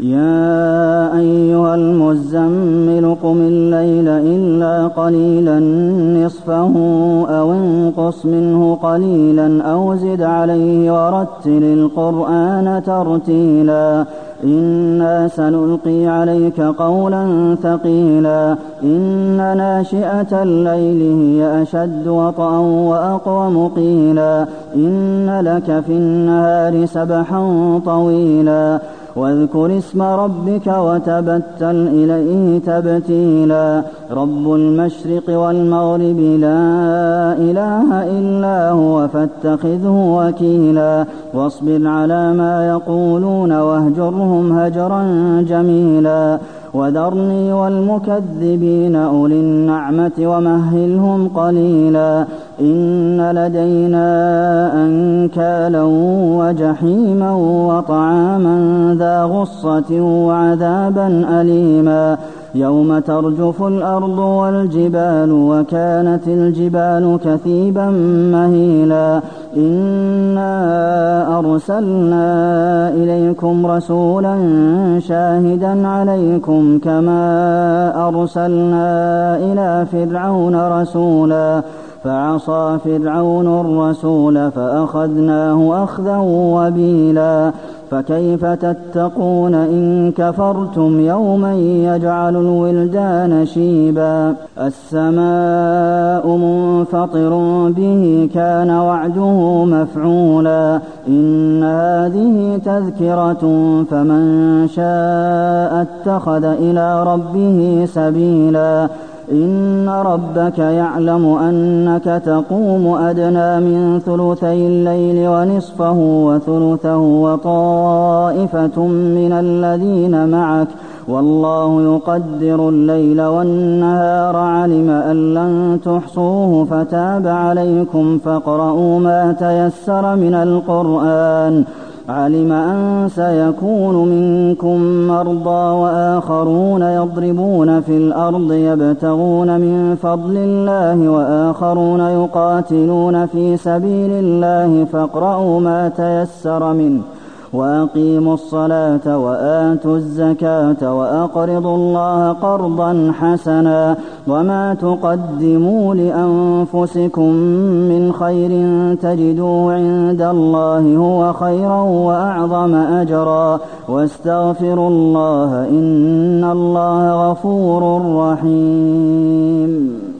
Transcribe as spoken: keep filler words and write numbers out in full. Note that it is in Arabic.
يَا أَيُّهَا الْمُزَّمِّلُ قُمِ اللَّيْلَ إِلَّا قَلِيلًا نِّصْفَهُ أَوِ انقُصْ مِنْهُ قَلِيلًا أَوْ زِدْ عَلَيْهِ وَرَتِّلِ الْقُرْآنَ تَرْتِيلًا إِنَّا سَنُلْقِي عَلَيْكَ قَوْلًا ثَقِيلًا إِنَّ نَاشِئَةَ اللَّيْلِ هِيَ أَشَدُّ وَطْئًا وَأَقْوَمُ قِيلًا إِنَّ لَكَ فِي النَّهَارِ سَبْحًا طَوِيلًا واذكر اسم ربك وتبتل إليه تبتيلا رب المشرق والمغرب لا إله إلا هو فاتخذه وكيلا واصبر على ما يقولون واهجرهم هجرا جميلا وذرني والمكذبين أولي النعمة ومهلهم قليلا إن لدينا أنكالا وجحيما وطعاما ذا غصة وعذابا أليما يوم ترجف الأرض والجبال وكانت الجبال كثيبا مهيلا إنا أرسلنا إليكم رسولا شاهدا عليكم كما أرسلنا إلى فرعون رسولا فعصى فرعون الرسول فأخذناه أخذا وبيلا فكيف تتقون إن كفرتم يوما يجعل الولدان شيبا السماء منفطر به كان وعده مفعولا إن هذه تذكرة فمن شاء اتخذ إلى ربه سبيلا إن ربك يعلم أنك تقوم أدنى من ثلثي الليل ونصفه وثلثه وطائفة من الذين معك والله يقدر الليل والنهار علم أن لن تحصوه فتاب عليكم فاقرؤوا ما تيسر من القرآن علم أن سيكون منكم مرضى وآخرون يضربون في الأرض يبتغون من فضل الله وآخرون يقاتلون في سبيل الله فاقرؤوا ما تيسر منه وأقيموا الصلاة وآتوا الزكاة وأقرضوا الله قرضا حسنا وما تقدموا لأنفسكم من خير تجدوه عند الله هو خيرا وأعظم أجرا واستغفروا الله إن الله غفور رحيم